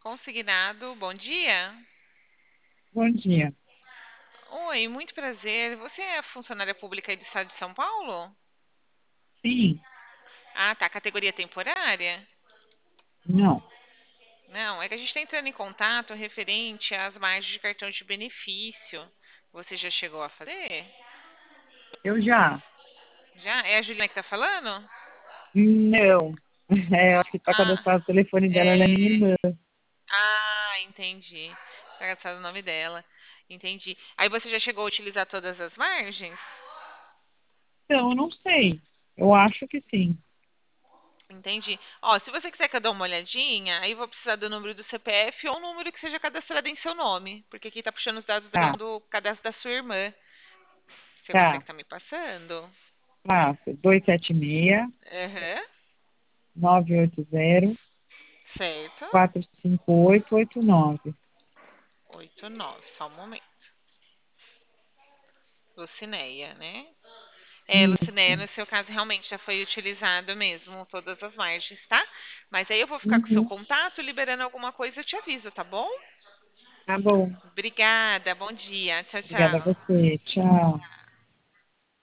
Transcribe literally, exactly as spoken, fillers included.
Consignado, bom dia. Bom dia. Oi, muito prazer. Você é funcionária pública aí do estado de São Paulo? Sim, Ah, tá. Categoria temporária? não. Não, é que a gente está entrando em contato referente às margens de cartão de benefício. Você já chegou a fazer? Eu já. Já? É a Juliana que tá falando? Não. É, eu acho que está Ah, cadastrado o telefone dela, ela é minha é. irmã. Ah, entendi. Tá gastado o nome dela. Entendi. Aí você já chegou a utilizar todas as margens? Então, eu não sei. Eu acho que sim. Entendi. Ó, se você quiser que eu dê uma olhadinha, aí eu vou precisar do número do C P F ou um número que seja cadastrado em seu nome, porque aqui tá puxando os dados da- Tá, do cadastro da sua irmã. Se é você tá. que tá me passando. Fácil. dois sete seis, Aham. nove oito zero, Certo. quatro cinco oito oito nove. Oito nove. Só um momento. Lucinéia, né? É, Lucinéia, Isso. no seu caso realmente já foi utilizado mesmo todas as margens, tá? Mas aí eu vou ficar com o seu Uhum. contato, liberando alguma coisa eu te aviso, tá bom? Tá bom. Obrigada, bom dia. Tchau, Obrigada a tchau. você. Tchau.